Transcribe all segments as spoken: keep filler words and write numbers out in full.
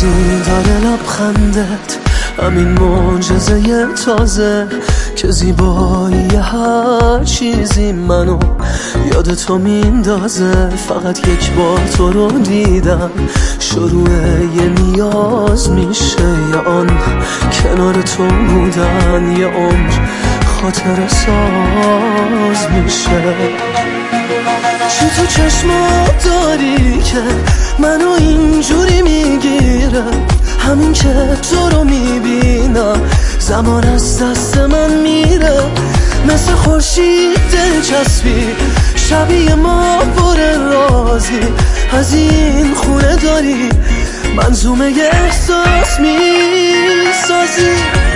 این داره لبخندت، همین معجزه تازه که زیبایی هر چیزی منو یاد تو میندازه. فقط یک بار تو رو دیدم شروع یه نیاز میشه، یه آن کنار تو بودن یه عمر خاطر ساز میشه. چی تو چشمات داری که منو اینجوری میگیره؟ همین که تو رو میبینم زمان از دست من میره، مثل خورشید دلچسبی شبیه ما پر رازی. از این خونه داری منظومه احساس میسازی.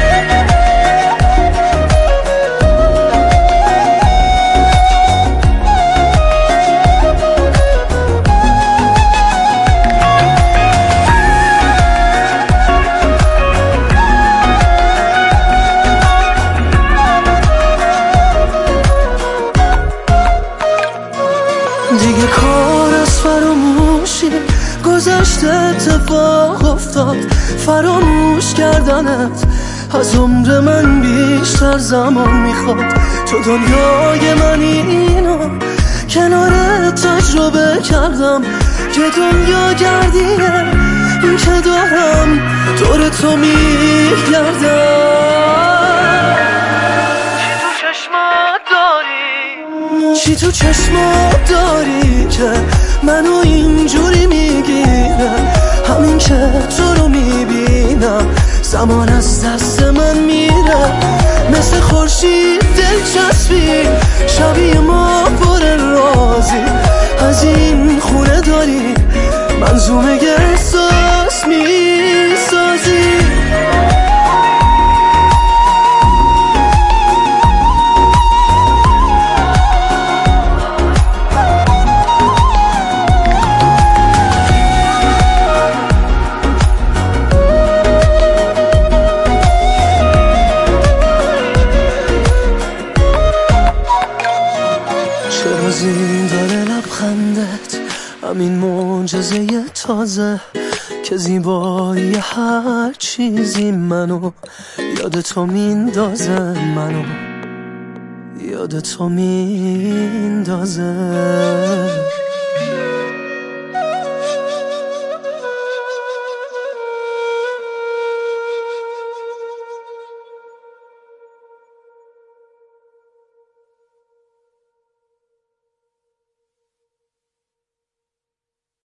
دیگه کار از فراموشی گذشته اتفاق افتاد، فراموش کردنت از عمر من بیشتر زمان میخواد. تو دنیای من اینو کنار تجربه کردم که دنیا گردیه، این که دارم دور تو میگردم. چی تو چشمات داری که منو اینجوری میگیره؟ همین که تو رو میبینم زمان از دست من میره، مثل خورشید دلچسبی شبیه ما پر رازی. از این خونه داری منظومه احساس میسازی. چرا این داره لبخندت، همین معجزه تازه که زیبایی هر چیزی منو یاد تو میندازه، منو یاد تو میندازه.